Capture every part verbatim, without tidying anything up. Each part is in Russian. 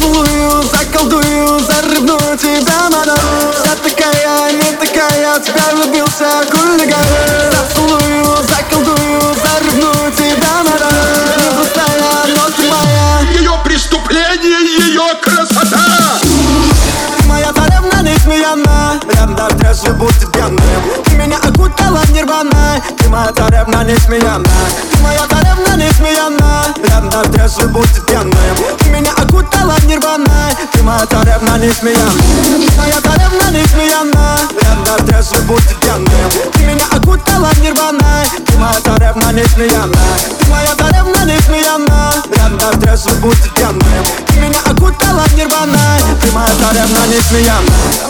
Зацелую, заколдую, зарывну тебя, мадам. Вся такая, не такая, в тебя влюбился хулиган. Зацелую, заколдую, зарывну тебя, мадам. Не простая, но ты моя. Ее преступление, ее красота. Ты моя царевна несмеянная, рядом трезвый будет пьяным. Ты меня окутала нирваной. Ты моя царевна несмеянная. Ты моя царевна несмеянная, рядом трезвый будет пьяным. Ты меня окутала нирваной. Ты моя царевна несмеянная. Ты моя царевна несмеянная, рядом трезвый будет пьяным. Ты меня окутала нирваной. Ты моя царевна несмеянная. Ты моя царевна несмеянная, рядом трезвый будет пьяным. Ты меня окутала нирваной. Ты моя царевна несмеянная.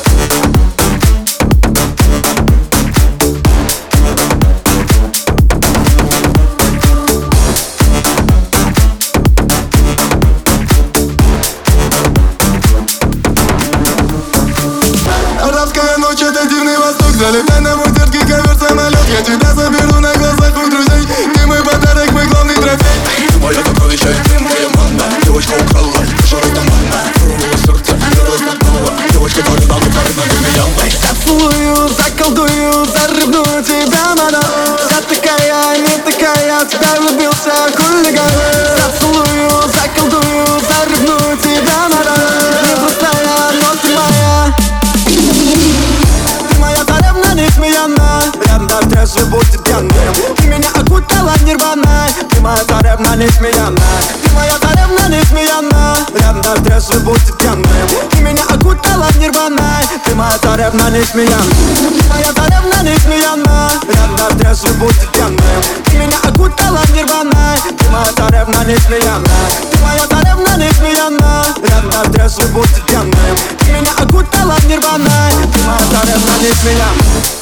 Арабская ночь — это дивный восток. Залетай на мой терпкий ковер-самолет. Я тебя заберу на глазах у друзей. Ты мой подарок, мой главный трофей. Ты моя сокровище, ты моя манна. Девочка украла, душа растаманна. Вырвала сердце, не разнотала. Девочка царевна, ты царевна, ты меня. Зацелую, заколдую, зарывну тебя, мадам. Вся такая, не такая, в тебя влюбился хулиган. Зацелую, заколдую, зарывну тебя, мадам. Не простая, но ты моя. Ты моя царевна несмеянная, рядом трезвый будет пьяным. Ты меня окутала нирваной. Ты моя царевна несмеянная. Ты моя царевна несмеянная, рядом трезвый будет пьяным. Ты меня окутала нирваной. Ты моя царевна несмеянная. Ты моя царевна несмеянная, рядом трезвый будет пьяным. Ты меня окутала нирваной. Ты моя царевна несмеянная. Ты моя царевна несмеянная, рядом трезвый будет пьяным. Ты меня окутала нирваной. Ты моя царевна несмеянная.